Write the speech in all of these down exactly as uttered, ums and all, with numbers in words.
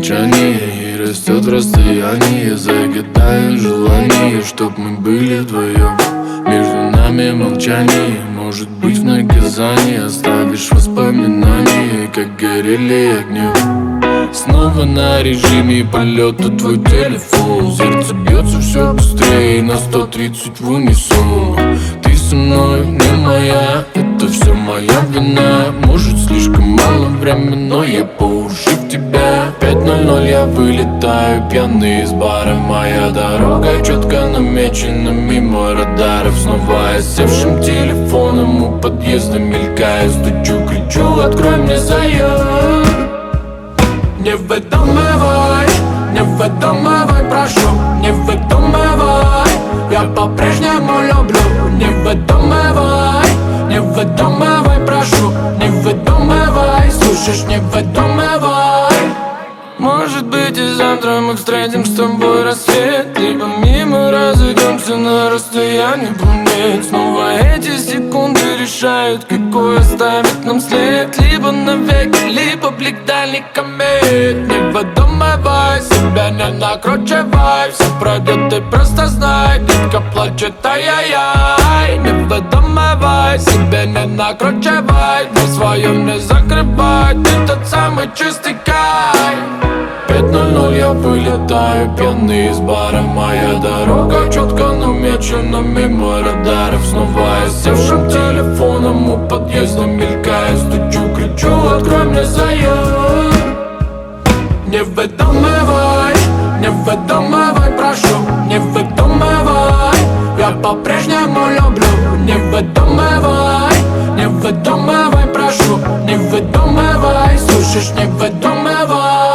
молчании и растет расстояние. Загадаю желание, чтоб мы были вдвоем. Между нами молчание, может быть в наказание. Оставишь воспоминания, как горели огнем. Снова на режиме полета твой телефон. Сердце бьется все быстрее на сто тридцать в унисон. Ты со мной не моя, это все моя вина. Может слишком мало времени, но я по уши в тебя. Пять ноль ноль я вылетаю пьяный из бара. Моя дорога четко намечена мимо радаров. Снова я севшим телефоном у подъезда мелькаю. Стучу, кричу, открой мне, заяц. Не выдумывай, не выдумывай, прошу, не выдумывай. Я по-прежнему люблю. Не выдумывай, не выдумывай, прошу, не выдумывай. Слышишь, не выдумывай. Может быть и завтра мы встретим с тобой рассвет, либо мимо разойдемся на расстоянии планет. Снова эти секунды решают, какой оставит нам след. Либо навеки, либо блик дальних комет. Не выдумывай, себя не накручивай. Все пройдет, ты просто знай, детка плачет, ай-яй-яй. Не выдумывай, себя не накручивай. Ты своем не закрывай, ты тот самый чистый кайф. Пять ноль ноль я вылетаю пьяный из бара. Моя дорога четко намечена мимо радаров. Снова я севшим телефоном у подъезда мелькаю. Стучу, кричу, открой мне, заяц. Не выдумывай, не выдумывай, прошу, не выдумывай. Я по-прежнему люблю. Не выдумывай, не выдумывай, прошу, не выдумывай. Слышишь, не выдумывай.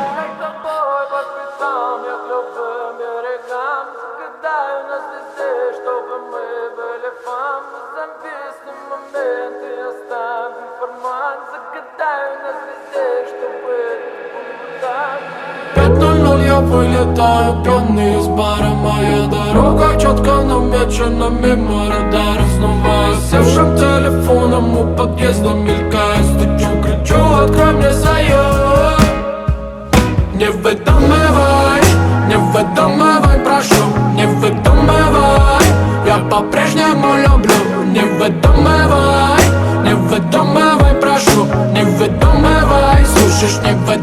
Загадаю на звезде, чтобы мы были фан. Зависни момент и оставим формат. Загадаю на звезде, чтобы это было так. Пять ноль ноль я вылетаю пьяный из бара. Моя дорога четко намечена мимо радаров. Снова я севшим телефоном у подъезда мелькаю. Стучу, кричу, открой мне, заяц. Не выдумывай, не выдумывай, прошу, не выдумывай. Я по-прежнему люблю. Не выдумывай, не выдумывай, прошу, не выдумывай. Слышишь, не выдумывай.